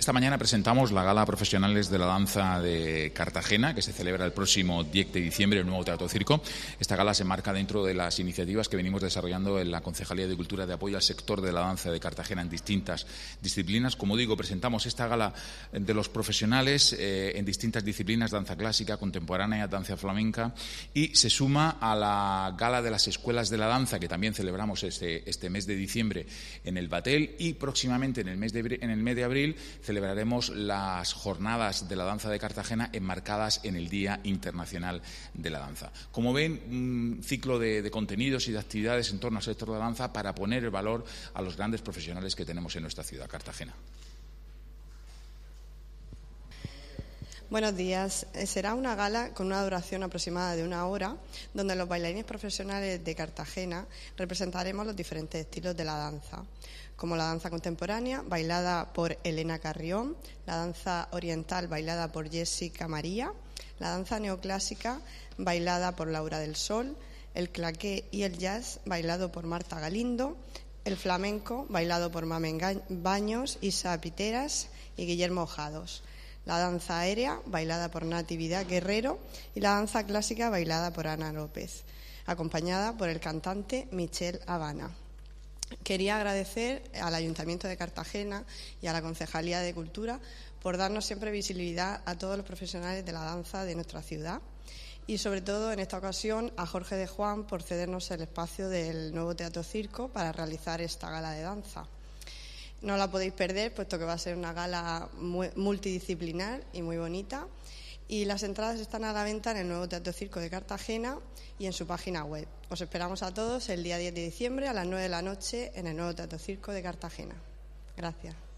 Esta mañana presentamos la Gala Profesionales de la Danza de Cartagena, que se celebra el próximo 10 de diciembre en el nuevo Teatro Circo. Esta gala se marca dentro de las iniciativas que venimos desarrollando en la Concejalía de Cultura de apoyo al sector de la danza de Cartagena en distintas disciplinas. Como digo, presentamos esta gala de los profesionales en distintas disciplinas, danza clásica, contemporánea, danza flamenca, y se suma a la Gala de las Escuelas de la Danza, que también celebramos este mes de diciembre en el Batel, y próximamente en el mes de abril celebraremos las jornadas de la danza de Cartagena enmarcadas en el Día Internacional de la Danza. Como ven, un ciclo de contenidos y de actividades en torno al sector de la danza para poner el valor a los grandes profesionales que tenemos en nuestra ciudad, Cartagena. Buenos días. Será una gala con una duración aproximada de 1 hora, donde los bailarines profesionales de Cartagena representaremos los diferentes estilos de la danza, como la danza contemporánea, bailada por Elena Carrión, la danza oriental, bailada por Jessica María, la danza neoclásica, bailada por Laura del Sol, el claqué y el jazz, bailado por Marta Galindo, el flamenco, bailado por Mamen Baños, Isa Piteras y Guillermo Ojados, la danza aérea, bailada por Natividad Guerrero, y la danza clásica, bailada por Ana López, acompañada por el cantante Michel Habana. Quería agradecer al Ayuntamiento de Cartagena y a la Concejalía de Cultura por darnos siempre visibilidad a todos los profesionales de la danza de nuestra ciudad, y sobre todo en esta ocasión a Jorge de Juan por cedernos el espacio del nuevo Teatro Circo para realizar esta gala de danza. No la podéis perder, puesto que va a ser una gala multidisciplinar y muy bonita, y las entradas están a la venta en el nuevo Teatro Circo de Cartagena y en su página web. Os esperamos a todos el día 10 de diciembre a las 9 de la noche en el nuevo Teatro Circo de Cartagena. Gracias.